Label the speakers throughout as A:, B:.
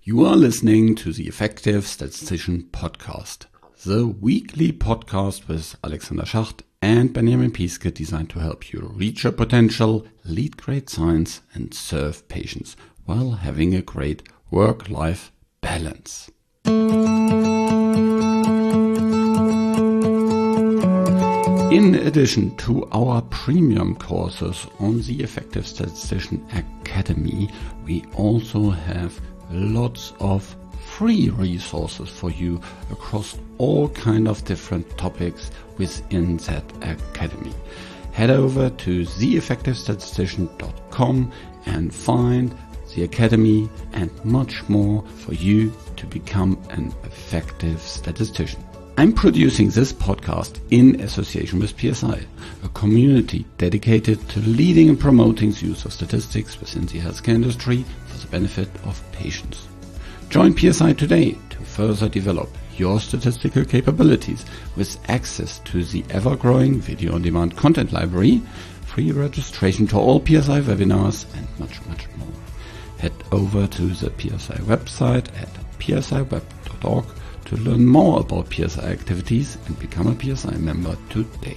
A: You are listening to the Effective Statistician Podcast, the weekly podcast with Alexander Schacht and Benjamin Piske, designed to help you reach your potential, lead great science, and serve patients while having a great work-life balance. In addition to our premium courses on the Effective Statistician Academy, we also have lots of free resources for you across all kind of different topics within that academy. Head over to theeffectivestatistician.com and find the academy and much more for you to become an effective statistician. I'm producing this podcast in association with PSI, a community dedicated to leading and promoting the use of statistics within the healthcare industry for the benefit of patients. Join PSI today to further develop your statistical capabilities with access to the ever-growing video-on-demand content library, free registration to all PSI webinars, and much, much more. Head over to the PSI website at psiweb.org to learn more about PSI activities and become a PSI member today.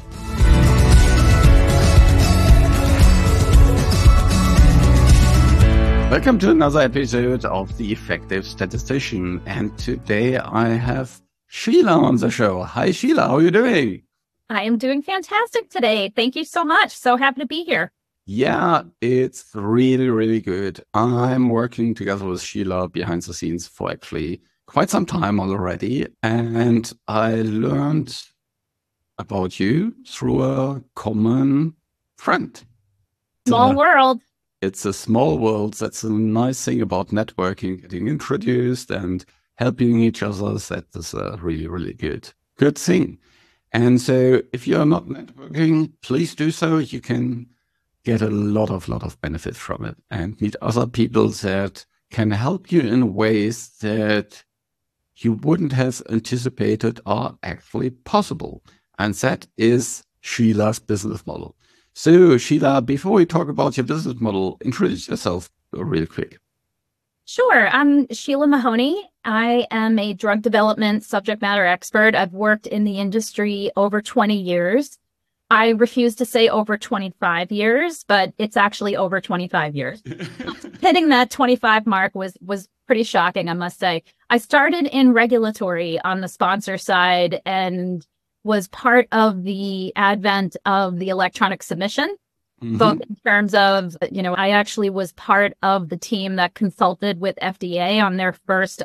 A: Welcome to another episode of The Effective Statistician, and today I have Sheila on the show. Hi Sheila, how are you doing?
B: I am doing fantastic today. Thank you so much. So happy to be here.
A: Yeah, it's really, really good. I'm working together with Sheila behind the scenes for actually quite some time already, and I learned about you through a common friend.
B: Small world.
A: It's a small world. That's a nice thing about networking, getting introduced and helping each other. That is a really, really good thing. And so if you're not networking, please do so. You can get a lot of benefit from it and meet other people that can help you in ways that you wouldn't have anticipated are actually possible. And that is Sheila's business model. So Sheila, before we talk about your business model, introduce yourself real quick.
B: Sure. I'm Sheila Mahoney. I am a drug development subject matter expert. I've worked in the industry over 20 years. I refuse to say over 25 years, but it's actually over 25 years. Hitting that 25 mark was pretty shocking, I must say. I started in regulatory on the sponsor side and was part of the advent of the electronic submission, both in terms of, I actually was part of the team that consulted with FDA on their first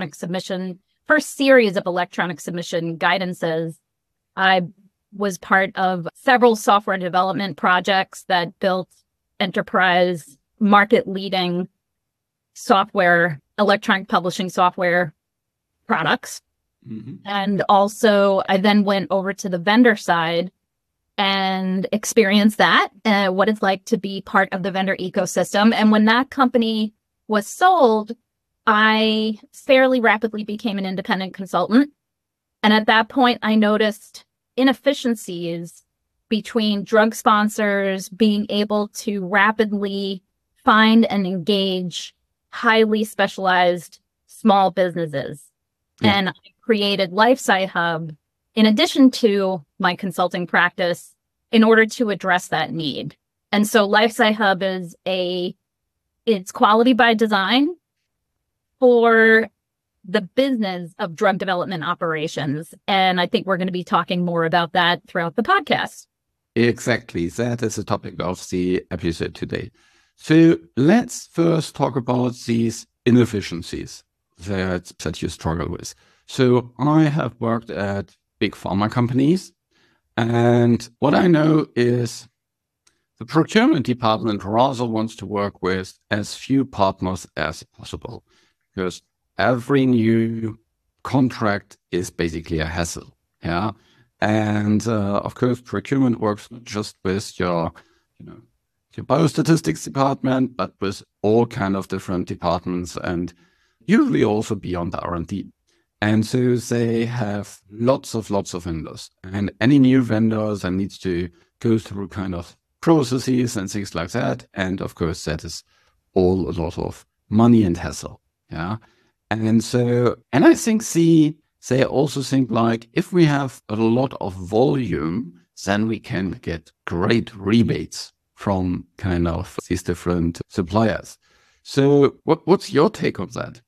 B: series of electronic submission guidances. I was part of several software development projects that built enterprise market-leading software, electronic publishing software products. And also, I then went over to the vendor side and experienced that, what it's like to be part of the vendor ecosystem. And when that company was sold, I fairly rapidly became an independent consultant. And at that point, I noticed inefficiencies between drug sponsors being able to rapidly find and engage highly specialized small businesses. Yeah. And I created LifeSci Hub in addition to my consulting practice in order to address that need. And so LifeSci Hub it's quality by design for the business of drug development operations. And I think we're going to be talking more about that throughout the podcast.
A: Exactly. That is the topic of the episode today. So let's first talk about these inefficiencies that you struggle with. So I have worked at big pharma companies, and what I know is the procurement department rather wants to work with as few partners as possible, because every new contract is basically a hassle. Yeah. And of course, procurement works not just with your biostatistics department, but with all kind of different departments and usually also beyond R&D. And so they have lots of vendors, and any new vendor that needs to go through kind of processes and things like that. And of course, that is all a lot of money and hassle. Yeah. And I think they also think like if we have a lot of volume, then we can get great rebates from kind of these different suppliers. So what's your take on that?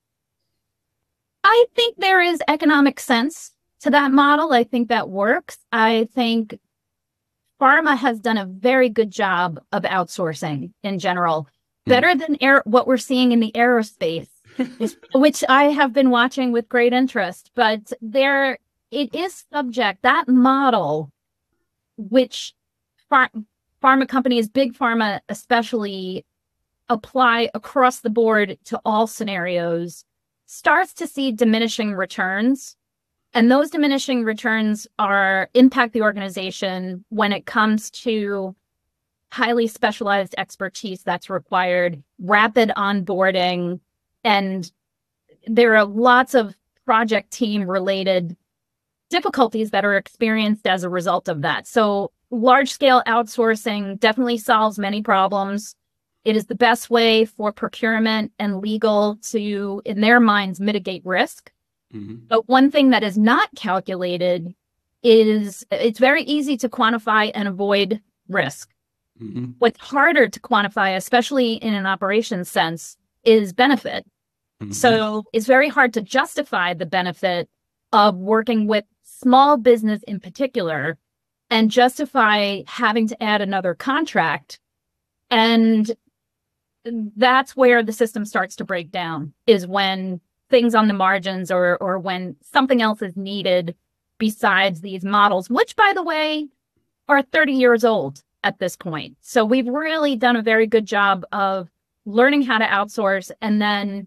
B: I think there is economic sense to that model. I think that works. I think pharma has done a very good job of outsourcing in general, better than what we're seeing in the aerospace, which I have been watching with great interest. But it is subject, that model, which pharma companies, big pharma especially, apply across the board to all scenarios, starts to see diminishing returns. And those diminishing returns impact the organization when it comes to highly specialized expertise that's required, rapid onboarding, and there are lots of project team related difficulties that are experienced as a result of that. So large scale outsourcing definitely solves many problems. It is the best way for procurement and legal to, in their minds, mitigate risk. Mm-hmm. But one thing that is not calculated is it's very easy to quantify and avoid risk. Mm-hmm. What's harder to quantify, especially in an operations sense, is benefit. Mm-hmm. So it's very hard to justify the benefit of working with small business in particular and justify having to add another contract. And that's where the system starts to break down, is when things on the margins or when something else is needed besides these models, which, by the way, are 30 years old at this point. So we've really done a very good job of learning how to outsource and then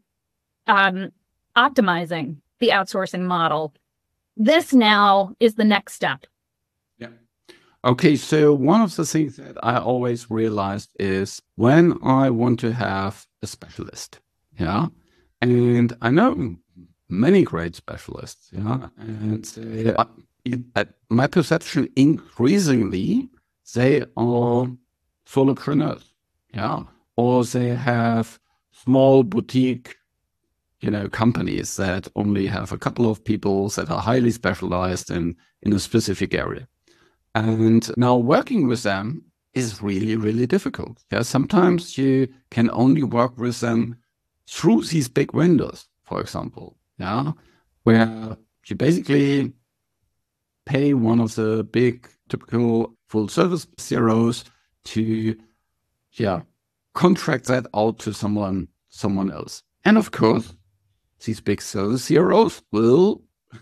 B: optimizing the outsourcing model. This now is the next step.
A: Yeah. Okay, so one of the things that I always realized is when I want to have a specialist, yeah, and I know many great specialists, yeah, and my perception increasingly they are solopreneurs, yeah, or they have small boutique, companies that only have a couple of people that are highly specialized in a specific area. And now working with them is really, really difficult. Yeah, sometimes you can only work with them through these big vendors, for example, yeah, where you basically pay one of the big typical full service CROs to, contract that out to someone else. And of course, these big service CROs will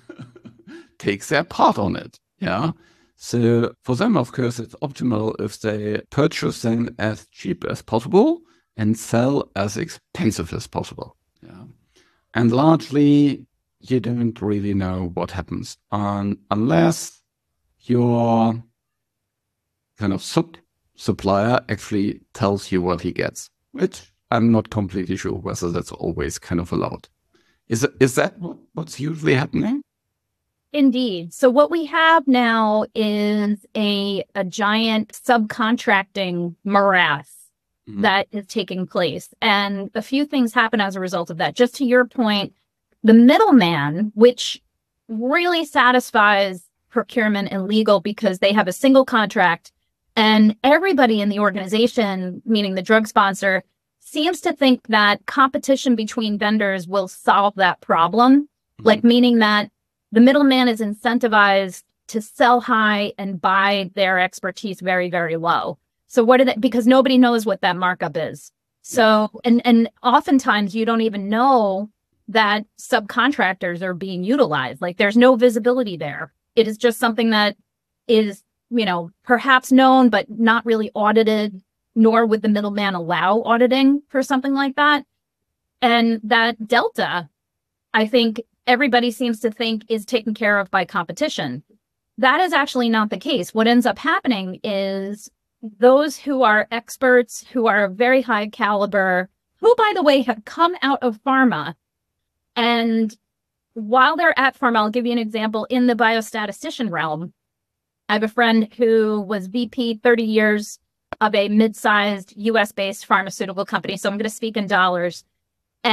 A: take their part on it. Yeah. So for them, of course, it's optimal if they purchase them as cheap as possible and sell as expensive as possible. Yeah. And largely, you don't really know what happens unless your kind of supplier actually tells you what he gets, which I'm not completely sure whether that's always kind of allowed. Is that what's usually happening?
B: Indeed. So what we have now is a giant subcontracting morass that is taking place. And a few things happen as a result of that. Just to your point, the middleman, which really satisfies procurement and legal because they have a single contract and everybody in the organization, meaning the drug sponsor, seems to think that competition between vendors will solve that problem, like meaning that the middleman is incentivized to sell high and buy their expertise very, very low. So because nobody knows what that markup is. So, and oftentimes you don't even know that subcontractors are being utilized. Like there's no visibility there. It is just something that is, perhaps known, but not really audited, nor would the middleman allow auditing for something like that. And that delta, I think everybody seems to think is taken care of by competition. That is actually not the case. What ends up happening is those who are experts, who are very high caliber, who, by the way, have come out of pharma. And while they're at pharma, I'll give you an example in the biostatistician realm. I have a friend who was VP 30 years of a mid-sized US-based pharmaceutical company. So I'm going to speak in dollars. And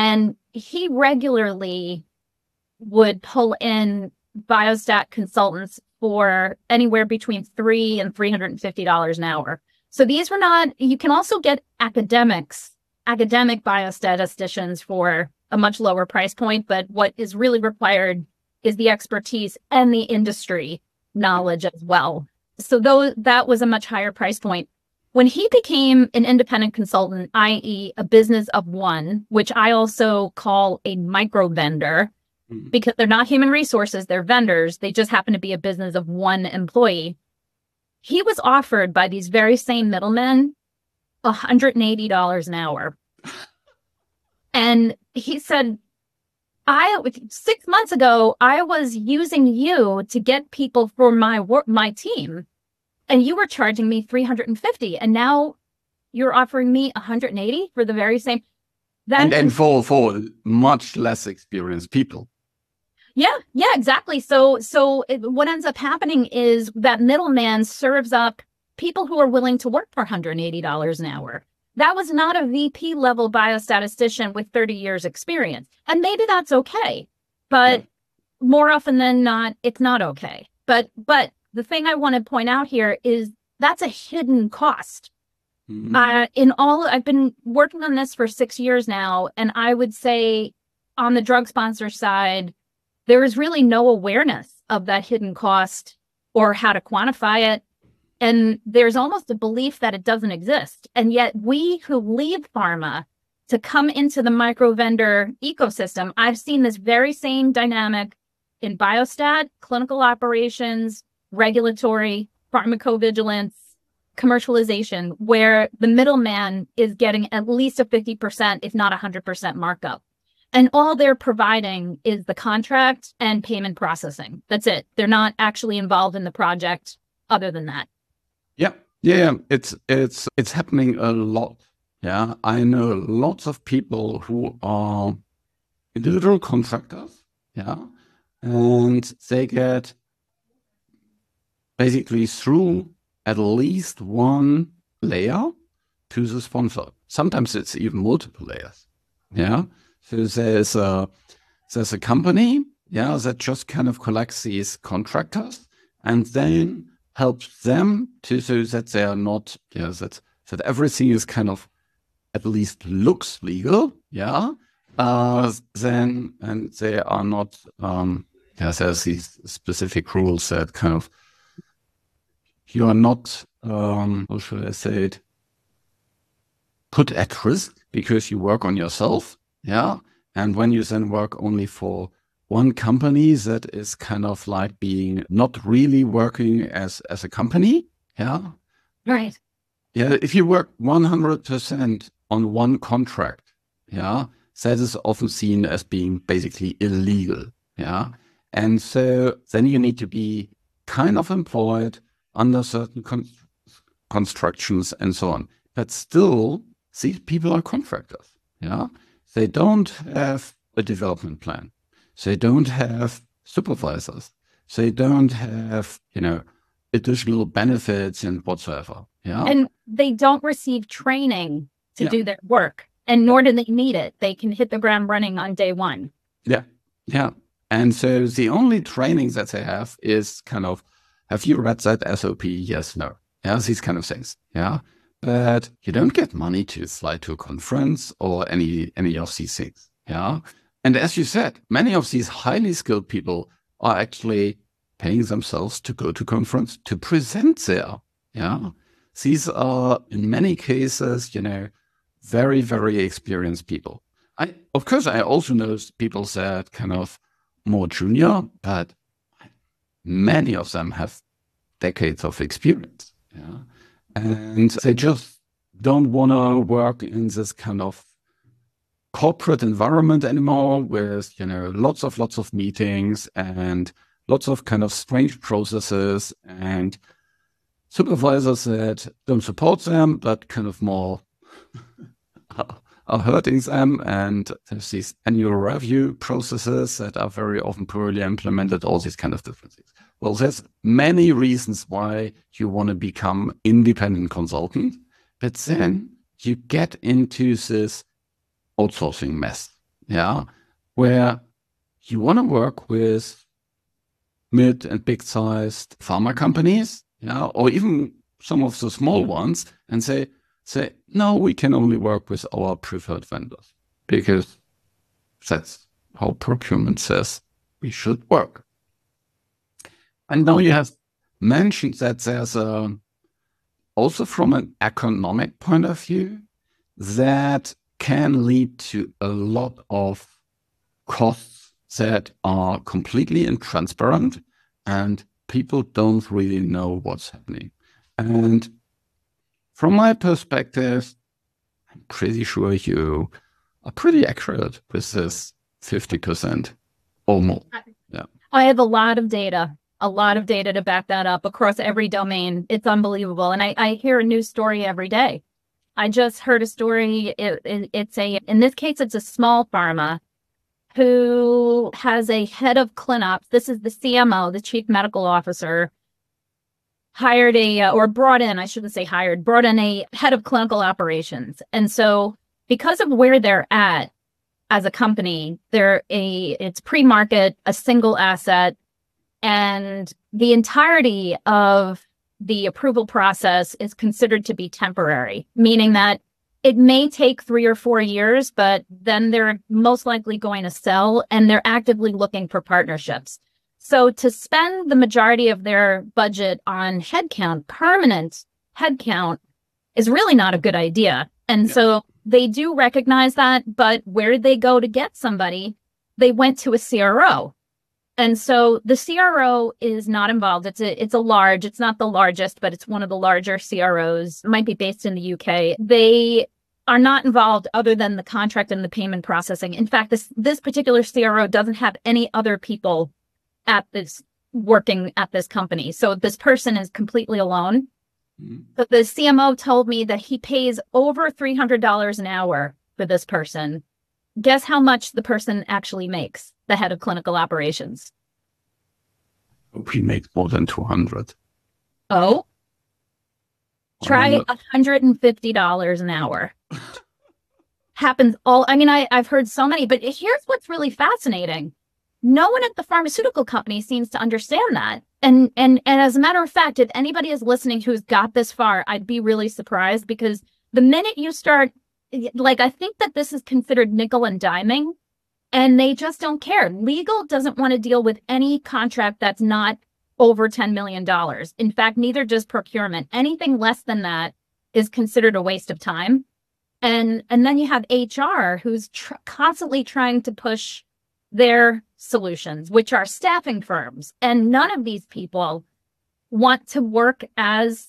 B: he regularly would pull in biostat consultants for anywhere between $300 and $350 an hour. So these were not, you can also get academic biostatisticians for a much lower price point, but what is really required is the expertise and the industry knowledge as well. So that was a much higher price point. When he became an independent consultant, i.e. a business of one, which I also call a micro vendor, because they're not human resources, they're vendors. They just happen to be a business of one employee. He was offered by these very same middlemen $180 an hour. And he said, 6 months ago, I was using you to get people for my team, and you were charging me $350, and now you're offering me $180 for the very same.
A: And for much less experienced people.
B: Yeah, exactly. So what ends up happening is that middleman serves up people who are willing to work for $180 an hour. That was not a VP level biostatistician with 30 years experience. And maybe that's okay. But more often than not, it's not okay. But the thing I want to point out here is that's a hidden cost. I've been working on this for 6 years now. And I would say on the drug sponsor side, there is really no awareness of that hidden cost or how to quantify it. And there's almost a belief that it doesn't exist. And yet we who leave pharma to come into the micro vendor ecosystem, I've seen this very same dynamic in biostat, clinical operations, regulatory, pharmacovigilance, commercialization, where the middleman is getting at least a 50%, if not 100% markup. And all they're providing is the contract and payment processing. That's it. They're not actually involved in the project other than that.
A: Yeah. It's happening a lot. Yeah. I know lots of people who are individual contractors. Yeah. And they get basically through at least one layer to the sponsor. Sometimes it's even multiple layers. Yeah. So there's a company, that just kind of collects these contractors and then helps them so that they are not, that everything is kind of at least looks legal, then, and they are not, there's these specific rules that kind of, you are not, how should I say it, put at risk because you work on yourself. Yeah. And when you then work only for one company, that is kind of like being not really working as a company. Yeah.
B: Right.
A: Yeah. If you work 100% on one contract, that is often seen as being basically illegal. Yeah. And so then you need to be kind of employed under certain constructions and so on. But still, these people are contractors. Yeah. They don't have a development plan. They don't have supervisors. They don't have, additional benefits and whatsoever. Yeah.
B: And they don't receive training to do their work, and nor do they need it. They can hit the ground running on day one.
A: Yeah. Yeah. And so the only training that they have is kind of, have you read that SOP? Yes, no. Yeah. These kind of things. Yeah. But you don't get money to fly to a conference or any of these things. Yeah. And as you said, many of these highly skilled people are actually paying themselves to go to conference to present there. Yeah. These are in many cases, very, very experienced people. Of course, I also know people that kind of more junior, but many of them have decades of experience. Yeah. And they just don't want to work in this kind of corporate environment anymore with, lots of meetings and lots of kind of strange processes and supervisors that don't support them, but kind of more are hurting them. And there's these annual review processes that are very often poorly implemented, all these kind of different things. Well, there's many reasons why you want to become independent consultant, but then you get into this outsourcing mess. yeah, where you want to work with mid and big-sized pharma companies, yeah, or even some of the small ones, and say, no, we can only work with our preferred vendors because that's how procurement says we should work. And now you have mentioned that there's also from an economic point of view, that can lead to a lot of costs that are completely intransparent and people don't really know what's happening. And from my perspective, I'm pretty sure you are pretty accurate with this 50% or more. Yeah.
B: I have a lot of data to back that up across every domain. It's unbelievable. And I hear a new story every day. I just heard a story. In this case, it's a small pharma who has a head of ClinOps. This is the CMO, the chief medical officer, brought in a head of clinical operations. And so because of where they're at as a company, it's pre-market, a single asset, and the entirety of the approval process is considered to be temporary, meaning that it may take 3 or 4 years, but then they're most likely going to sell and they're actively looking for partnerships. So to spend the majority of their budget on headcount, permanent headcount, is really not a good idea. And so they do recognize that, but where did they go to get somebody? They went to a CRO. And so the CRO is not involved. It's not the largest, but it's one of the larger CROs. It might be based in the UK. They are not involved other than the contract and the payment processing. In fact, this particular CRO doesn't have any other people working at this company. So this person is completely alone. Mm-hmm. But the CMO told me that he pays over $300 an hour for this person. Guess how much the person actually makes, the head of clinical operations?
A: He makes more than 200.
B: Oh? Try $150 an hour. Happens I've heard so many, but here's what's really fascinating. No one at the pharmaceutical company seems to understand that. And as a matter of fact, if anybody is listening who's got this far, I'd be really surprised, because the minute you start, I think that this is considered nickel and diming, and they just don't care. Legal doesn't want to deal with any contract that's not over $10 million. In fact, neither does procurement. Anything less than that is considered a waste of time. And then you have HR, who's constantly trying to push their solutions, which are staffing firms. And none of these people want to work as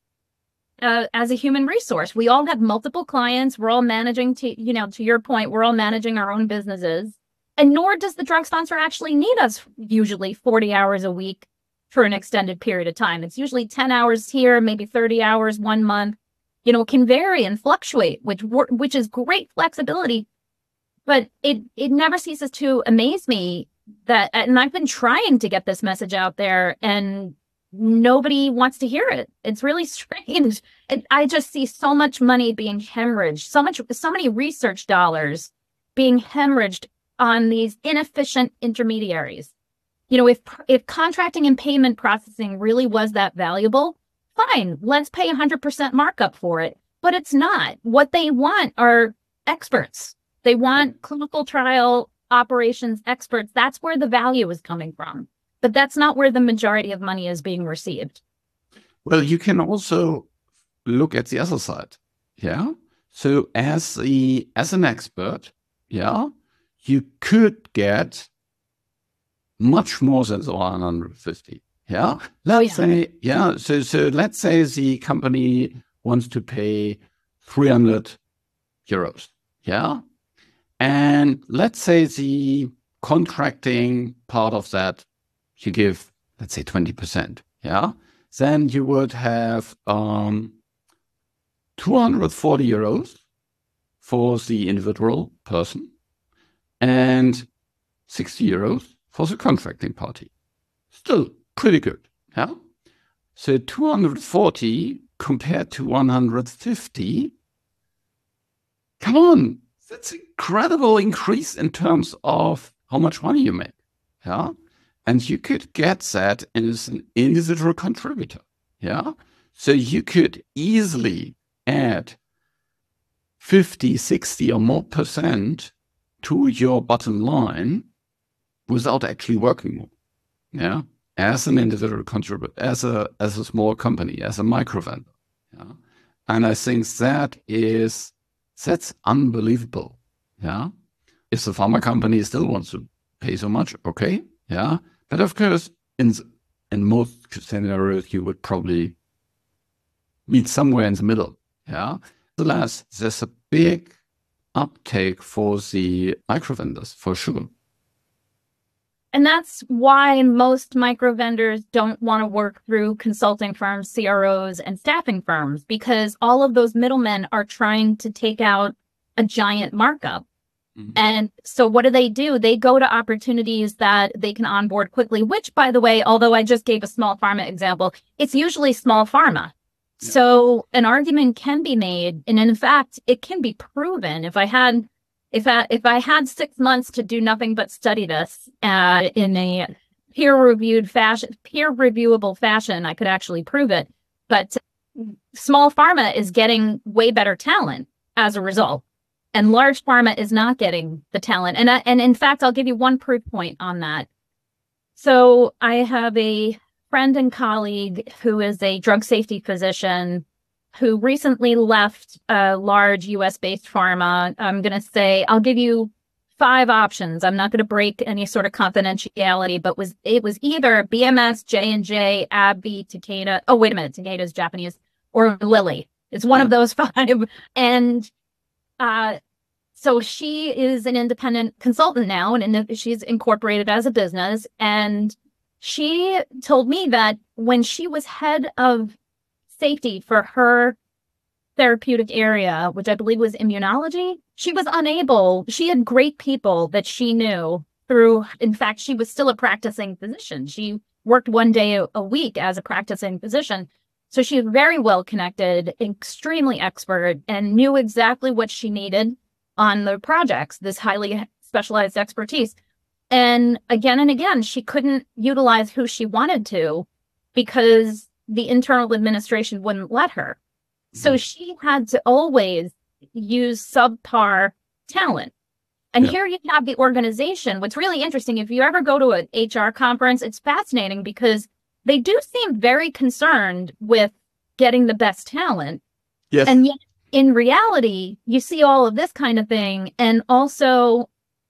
B: a human resource. We all have multiple clients. We're all managing, to your point, we're all managing our own businesses. And nor does the drug sponsor actually need us usually 40 hours a week for an extended period of time. It's usually 10 hours here, maybe 30 hours 1 month. It can vary and fluctuate, which is great flexibility. But it never ceases to amaze me that, and I've been trying to get this message out there, and nobody wants to hear it. It's really strange. I just see so much money being hemorrhaged, so many research dollars being hemorrhaged on these inefficient intermediaries. If contracting and payment processing really was that valuable, fine, let's pay 100% markup for it. But it's not. What they want are experts. They want clinical trial operations experts. That's where the value is coming from. But that's not where the majority of money is being received.
A: Well, you can also look at the other side. Yeah. So as an expert, yeah, you could get much more than the 150. Yeah. Let's say let's say the company wants to pay 300 euros. Yeah. And let's say the contracting part of that, you give, let's say 20%. Yeah. Then you would have 240 euros for the individual person and 60 euros for the contracting party. Still pretty good. Yeah. So 240 compared to 150. Come on. that's incredible increase in terms of how much money you make. Yeah. And you could get that as an individual contributor. Yeah. So you could easily add 50, 60 or more % to your bottom line without actually working more. Yeah. As an individual contributor, as a small company, as a micro vendor. Yeah. And I think that's unbelievable. Yeah. If the pharma company still wants to pay so much, okay. Yeah. But of course, in most scenarios, you would probably meet somewhere in the middle. Yeah. Alas, there's a big uptake for the micro vendors, for sure.
B: And that's why most micro vendors don't want to work through consulting firms, CROs, and staffing firms, because all of those middlemen are trying to take out a giant markup. Mm-hmm. And so what do? They go to opportunities that they can onboard quickly, which, by the way, although I just gave a small pharma example, it's usually small pharma. Yeah. So an argument can be made. And in fact, it can be proven. If I had 6 months to do nothing but study this in a peer reviewable fashion, I could actually prove it. But small pharma is getting way better talent as a result, and large pharma is not getting the talent. And in fact, I'll give you one proof point on that. So I have a friend and colleague who is a drug safety physician who recently left a large US-based pharma. I'm going to say, I'll give you 5 options. I'm not going to break any sort of confidentiality, but it was either BMS, J&J, AbbVie, Takeda. Oh, wait a minute. Takeda is Japanese, or Lilly. It's one of those 5. And so she is an independent consultant now, and she's incorporated as a business. And she told me that when she was head of safety for her therapeutic area, which I believe was immunology, she had great people that she knew through, in fact, she was still a practicing physician. She worked one day a week as a practicing physician. So she was very well connected, extremely expert, and knew exactly what she needed on the projects, this highly specialized expertise. And again, she couldn't utilize who she wanted to because the internal administration wouldn't let her. So she had to always use subpar talent. And here you have the organization. What's really interesting, if you ever go to an HR conference, it's fascinating because they do seem very concerned with getting the best talent. Yes. And yet, in reality, you see all of this kind of thing. And also,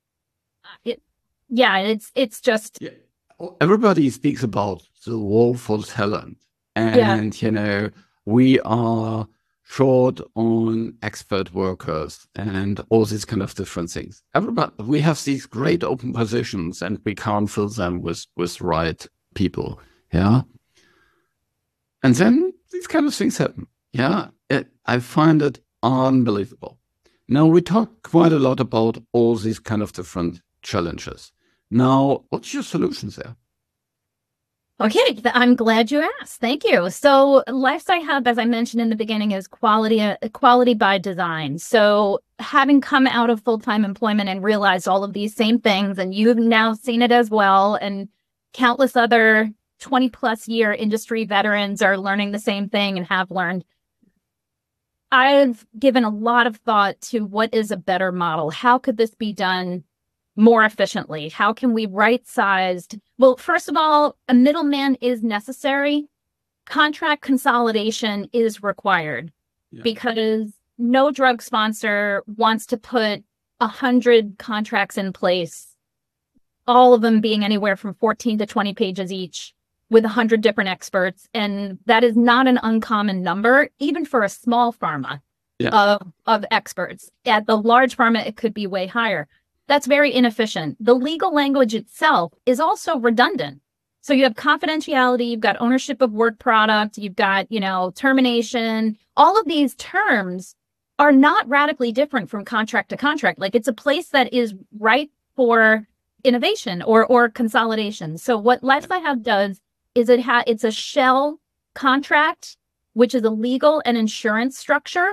B: it's just...
A: Yeah. Everybody speaks about the war for talent. And, we are short on expert workers and all these kind of different things. We have these great open positions and we can't fill them with right people. Yeah. And then these kind of things happen. Yeah. I find it unbelievable. Now, we talk quite a lot about all these kind of different challenges. Now, what's your solutions there?
B: Okay, I'm glad you asked. Thank you. So Lifesci Hub, as I mentioned in the beginning, is quality by design. So having come out of full-time employment and realized all of these same things, and you've now seen it as well, and countless other 20-plus year industry veterans are learning the same thing and have learned. I've given a lot of thought to what is a better model. How could this be done more efficiently? How can we right-sized? Well, first of all, a middleman is necessary. Contract consolidation is required because no drug sponsor wants to put 100 contracts in place, all of them being anywhere from 14 to 20 pages each with 100 different experts. And that is not an uncommon number, even for a small pharma of experts. At the large pharma, it could be way higher. That's very inefficient. The legal language itself is also redundant. So you have confidentiality, you've got ownership of work product, you've got, termination. All of these terms are not radically different from contract to contract. Like, it's a place that is ripe for innovation or consolidation. So what Lifesci Hub does is it's a shell contract, which is a legal and insurance structure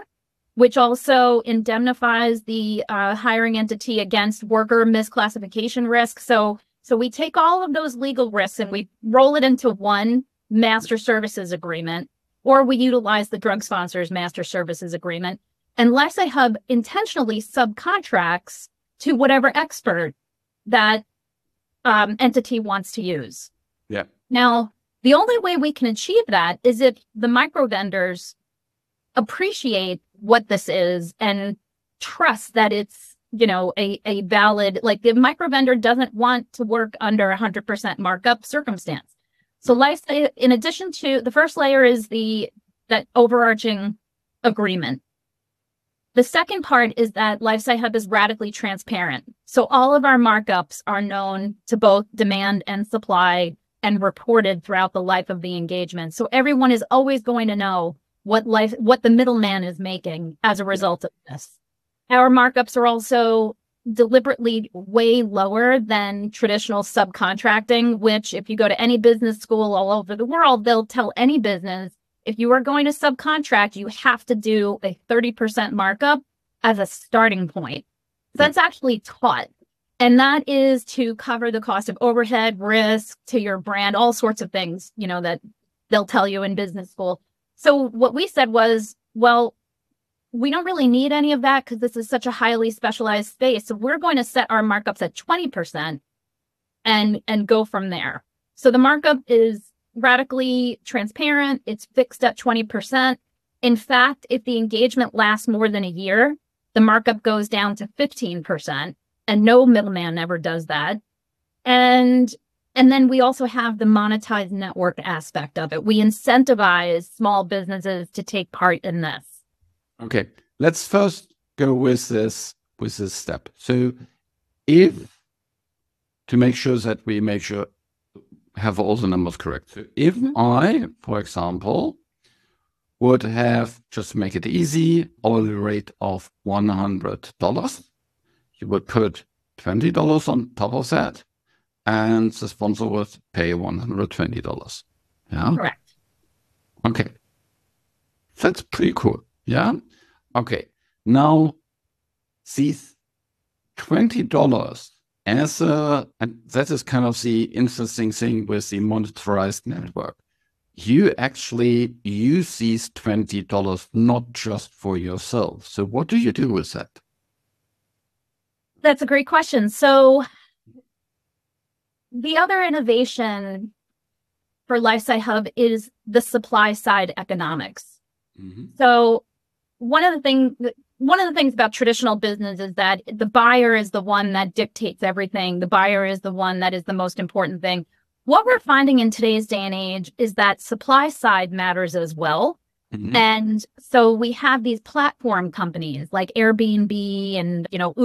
B: which also indemnifies the hiring entity against worker misclassification risk. So we take all of those legal risks and we roll it into one master services agreement, or we utilize the drug sponsor's master services agreement. And LifeSite Hub intentionally subcontracts to whatever expert that entity wants to use.
A: Yeah.
B: Now, the only way we can achieve that is if the micro vendors appreciate what this is and trust that it's, a valid, like the micro vendor doesn't want to work under 100% markup circumstance. So LifeSite, in addition to the first layer is that overarching agreement. The second part is that LifeSite Hub is radically transparent. So all of our markups are known to both demand and supply and reported throughout the life of the engagement. So everyone is always going to know what the middleman is making as a result of this. Our markups are also deliberately way lower than traditional subcontracting, which if you go to any business school all over the world, they'll tell any business, if you are going to subcontract, you have to do a 30% markup as a starting point. So that's actually taught. And that is to cover the cost of overhead, risk to your brand, all sorts of things, that they'll tell you in business school. So what we said was, well, we don't really need any of that because this is such a highly specialized space. So we're going to set our markups at 20% and go from there. So the markup is radically transparent. It's fixed at 20%. In fact, if the engagement lasts more than a year, the markup goes down to 15%, and no middleman ever does that. And then we also have the monetized network aspect of it. We incentivize small businesses to take part in this.
A: Okay, let's first go with this step. So to make sure that we have all the numbers correct. So if I, for example, would have, just to make it easy, hourly rate of $100, you would put $20 on top of that, and the sponsor would pay $120. Yeah?
B: Correct.
A: Okay. That's pretty cool. Yeah? Okay. Now, these $20 and that is kind of the interesting thing with the monetized network. You actually use these $20 not just for yourself. So what do you do with that?
B: That's a great question. So the other innovation for LifeSite Hub is the supply side economics. Mm-hmm. So one of the things about traditional business is that the buyer is the one that dictates everything. The buyer is the one that is the most important thing. What we're finding in today's day and age is that supply side matters as well. Mm-hmm. And so we have these platform companies like Airbnb and,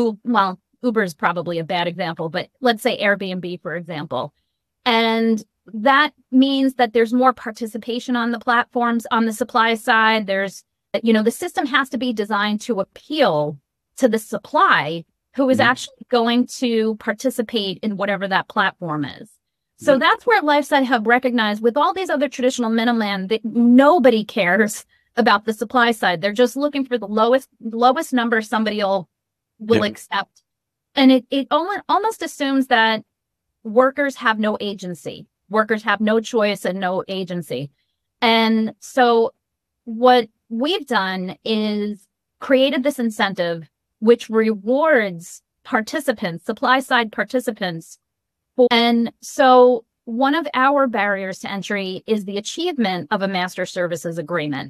B: Uber is probably a bad example, but let's say Airbnb, for example. And that means that there's more participation on the platforms on the supply side. There's, the system has to be designed to appeal to the supply who is actually going to participate in whatever that platform is. So that's where LifeSite Hub recognized with all these other traditional middlemen that nobody cares about the supply side. They're just looking for the lowest number somebody will accept. And it almost assumes that workers have no agency. Workers have no choice and no agency. And so what we've done is created this incentive which rewards participants, supply side participants. And so one of our barriers to entry is the achievement of a master services agreement.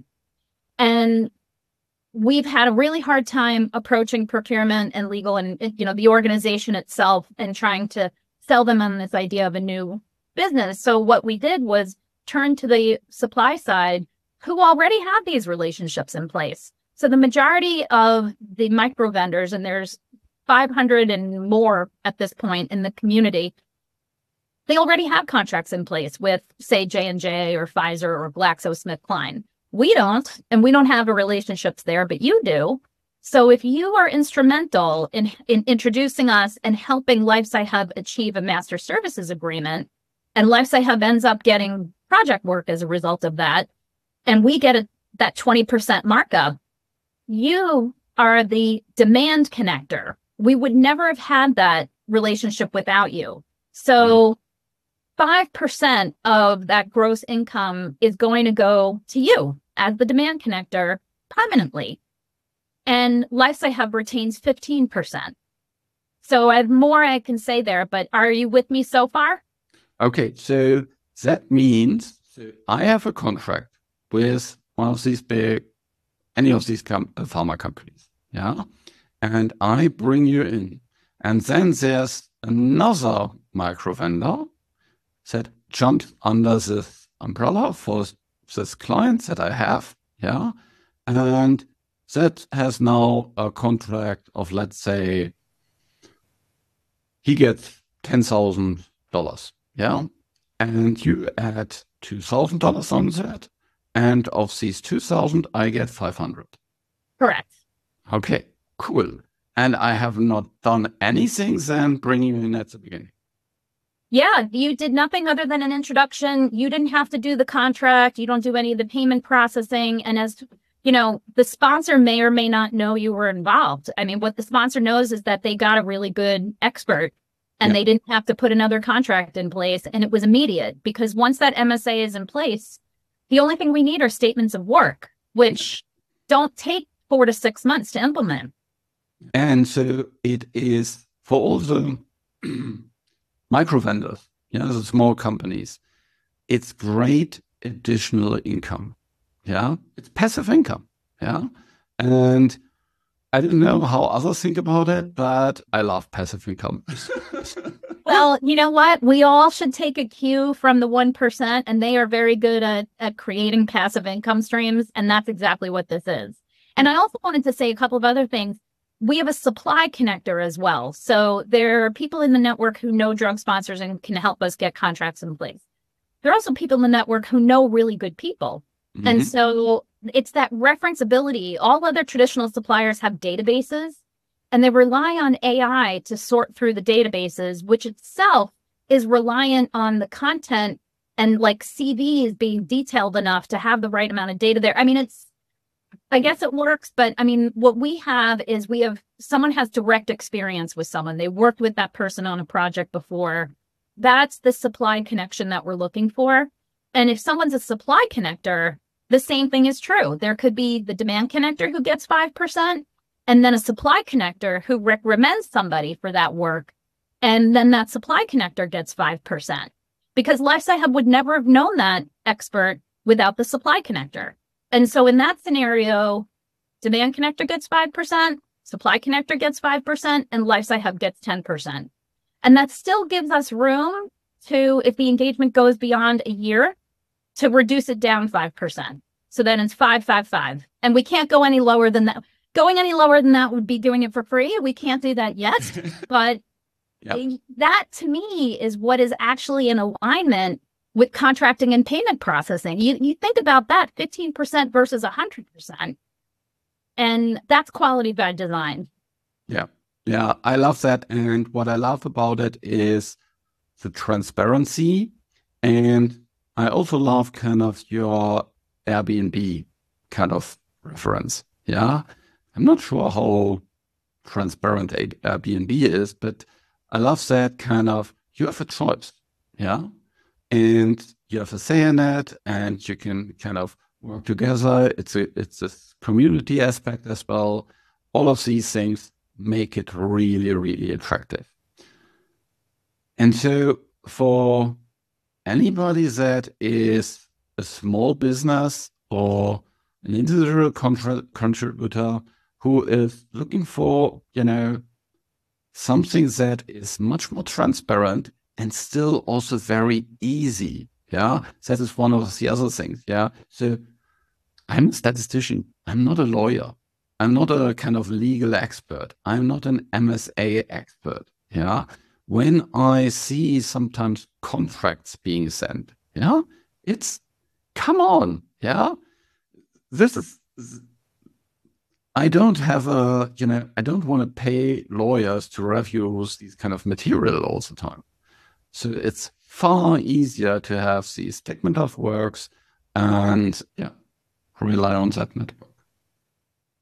B: And we've had a really hard time approaching procurement and legal and, the organization itself and trying to sell them on this idea of a new business. So what we did was turn to the supply side who already have these relationships in place. So the majority of the micro vendors, and there's 500 and more at this point in the community, they already have contracts in place with, say, J&J or Pfizer or GlaxoSmithKline. We don't, and we don't have a relationships there, but you do. So if you are instrumental in introducing us and helping LifeSite Hub achieve a master services agreement, and LifeSite Hub ends up getting project work as a result of that, and we get that 20% markup, you are the demand connector. We would never have had that relationship without you. So 5% of that gross income is going to go to you as the demand connector permanently. And LifeSci Hub retains 15%. So I have more I can say there, but are you with me so far?
A: Okay, so that means I have a contract with one of these any of these pharma companies, yeah? And I bring you in. And then there's another micro vendor that jumps under this umbrella for this client that I have, yeah? And that has now a contract of, let's say, he gets $10,000, yeah? And you add $2,000 on that. And of these 2,000, I get 500.
B: Correct.
A: Okay, cool. And I have not done anything then bringing you in at the beginning.
B: Yeah, you did nothing other than an introduction. You didn't have to do the contract. You don't do any of the payment processing. And as you know, the sponsor may or may not know you were involved. I mean, what the sponsor knows is that they got a really good expert and they didn't have to put another contract in place. And it was immediate because once that MSA is in place, the only thing we need are statements of work, which don't take 4 to 6 months to implement.
A: And so it is for all the micro vendors, the small companies, it's great additional income. Yeah, it's passive income. Yeah. And I don't know how others think about it, but I love passive income.
B: Well, you know what? We all should take a cue from the 1%, and they are very good at creating passive income streams. And that's exactly what this is. And I also wanted to say a couple of other things. We have a supply connector as well. So there are people in the network who know drug sponsors and can help us get contracts in place. There are also people in the network who know really good people. Mm-hmm. And so it's that referenceability. All other traditional suppliers have databases, and they rely on AI to sort through the databases, which itself is reliant on the content and like CVs being detailed enough to have the right amount of data there. I mean, I guess it works, but I mean, what we have is someone has direct experience with someone. They worked with that person on a project before. That's the supply connection that we're looking for. And if someone's a supply connector, the same thing is true. There could be the demand connector who gets 5%, and then a supply connector who recommends somebody for that work. And then that supply connector gets 5%. Because LifeSci Hub would never have known that expert without the supply connector. And so in that scenario, demand connector gets 5%, supply connector gets 5%, and LifeSci Hub gets 10%. And that still gives us room to, if the engagement goes beyond a year, to reduce it down 5%. So then it's 5, 5, 5. And we can't go any lower than that. Going any lower than that would be doing it for free. We can't do that yet. But that to me is what is actually in alignment with contracting and payment processing. You think about that, 15% versus 100%. And that's quality by design.
A: Yeah. Yeah, I love that. And what I love about it is the transparency. And I also love kind of your Airbnb kind of reference. Yeah. I'm not sure how transparent Airbnb is, but I love that kind of, you have a choice. Yeah. And you have a say in it, and you can kind of work together. It's this community aspect as well. All of these things make it really, really attractive. And so for anybody that is a small business or an individual contributor who is looking for, something that is much more transparent and still also very easy. Yeah, that is one of the other things. Yeah, so I'm a statistician. I'm not a lawyer. I'm not a kind of legal expert. I'm not an MSA expert. Yeah, when I see sometimes contracts being sent, it's come on. Yeah, this is. I don't have I don't want to pay lawyers to review these kind of material all the time. So it's far easier to have these statement of works and rely on that network.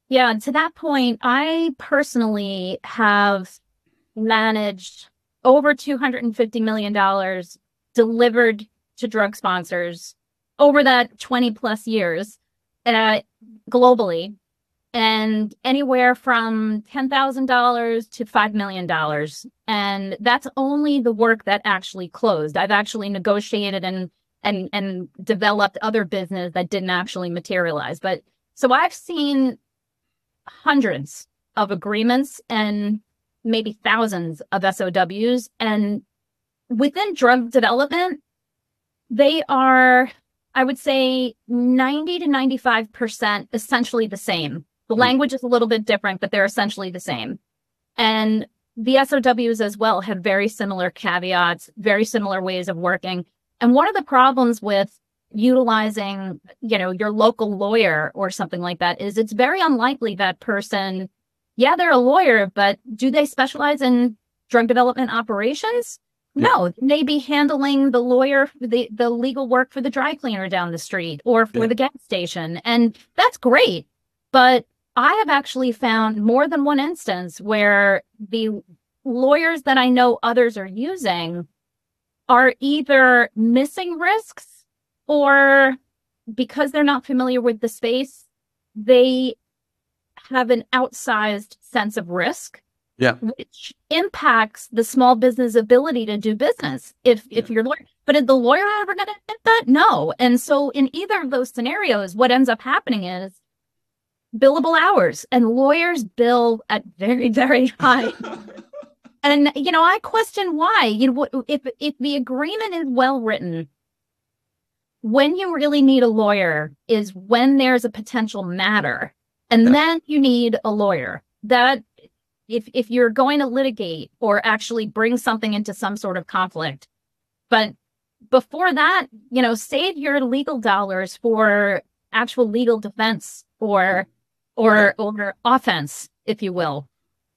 B: Yeah, to that point, I personally have managed over $250 million delivered to drug sponsors over that 20 plus years uh, globally, and anywhere from $10,000 to $5 million. And that's only the work that actually closed. I've actually negotiated and developed other business that didn't actually materialize. But so I've seen hundreds of agreements and maybe thousands of SOWs. And within drug development, they are, I would say, 90 to 95% essentially the same. The language is a little bit different, but they're essentially the same. And the SOWs as well have very similar caveats, very similar ways of working. And one of the problems with utilizing, your local lawyer or something like that is it's very unlikely that person, yeah, they're a lawyer, but do they specialize in drug development operations? No, they may be handling the legal work for the dry cleaner down the street or for the gas station. And that's great. But I have actually found more than one instance where the lawyers that I know others are using are either missing risks, or because they're not familiar with the space, they have an outsized sense of risk, which impacts the small business ability to do business if you're lawyer. But is the lawyer ever going to admit that? No. And so in either of those scenarios, what ends up happening is billable hours, and lawyers bill at very, very high. And, I question why. If the agreement is well written, when you really need a lawyer is when there's a potential matter. And then you need a lawyer. That if you're going to litigate or actually bring something into some sort of conflict. But before that, save your legal dollars for actual legal defense or offense, if you will.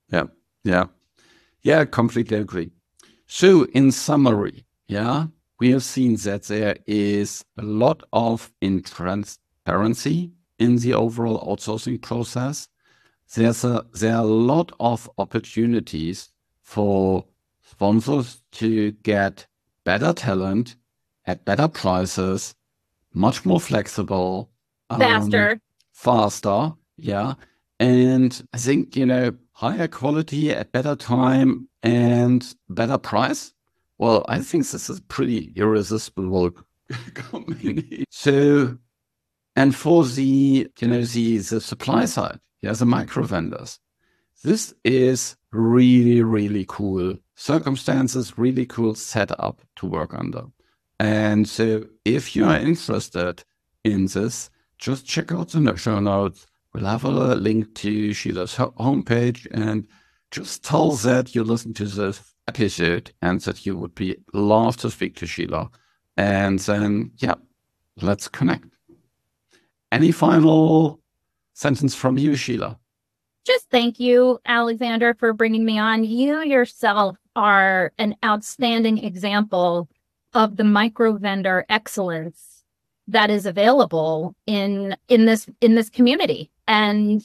A: Yeah, completely agree. So in summary, we have seen that there is a lot of intransparency in the overall outsourcing process. There are a lot of opportunities for sponsors to get better talent at better prices, much more flexible, faster. Yeah. And I think, higher quality at better time and better price. Well, I think this is pretty irresistible combination. So, and for the supply side, the micro vendors, this is really, really cool circumstances, really cool setup to work under. And so if you are interested in this, just check out the show notes. We'll have a link to Sheila's homepage, and just tell that you listen to this episode and that you would love to speak to Sheila. And then, let's connect. Any final sentence from you, Sheila?
B: Just thank you, Alexander, for bringing me on. You yourself are an outstanding example of the micro vendor excellence that is available in this community. And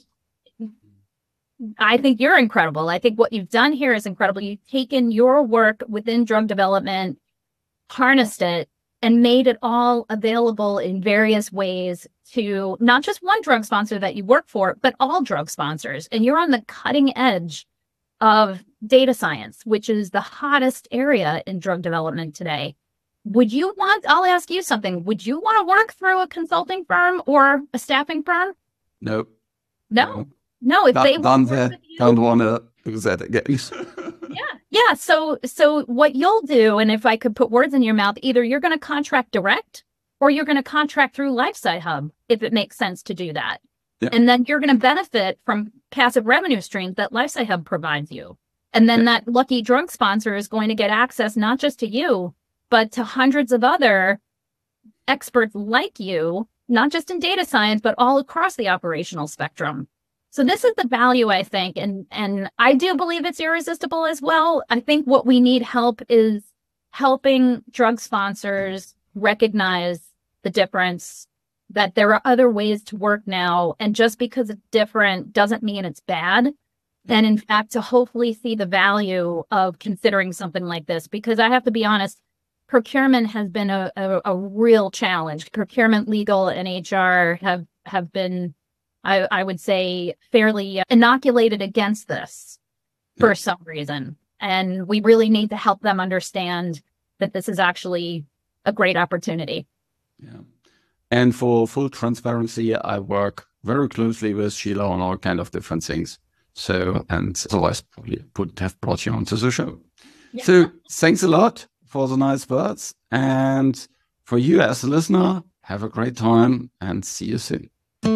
B: I think you're incredible. I think what you've done here is incredible. You've taken your work within drug development, harnessed it, and made it all available in various ways to not just one drug sponsor that you work for, but all drug sponsors. And you're on the cutting edge of data science, which is the hottest area in drug development today. I'll ask you something. Would you want to work through a consulting firm or a staffing firm?
A: Nope.
B: No. If they
A: don't want to do that again.
B: Yeah. So what you'll do, and if I could put words in your mouth, either you're going to contract direct or you're going to contract through LifeSci Hub, if it makes sense to do that. Yeah. And then you're going to benefit from passive revenue streams that LifeSci Hub provides you. And then that lucky drug sponsor is going to get access not just to you, but to hundreds of other experts like you, not just in data science, but all across the operational spectrum. So this is the value, I think, and I do believe it's irresistible as well. I think what we need help is helping drug sponsors recognize the difference that there are other ways to work now. And just because it's different doesn't mean it's bad. And in fact, to hopefully see the value of considering something like this, because I have to be honest, procurement has been a real challenge. Procurement, legal, and HR have been, I would say, fairly inoculated against this for some reason. And we really need to help them understand that this is actually a great opportunity.
A: Yeah. And for full transparency, I work very closely with Sheila on all kind of different things. So, and otherwise probably would have brought you onto the show. Yeah. So thanks a lot for the nice words. And for you as a listener, have a great time and see you soon.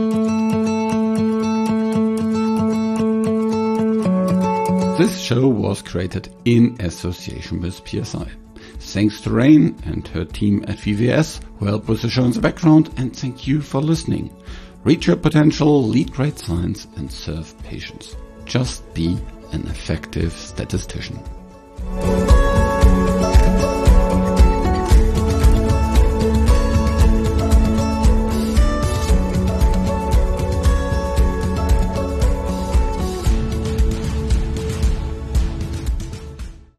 A: This show was created in association with PSI. Thanks to Rain and her team at VVS who helped with the show in the background, and thank you for listening. Reach your potential, lead great science, and serve patients. Just be an effective statistician.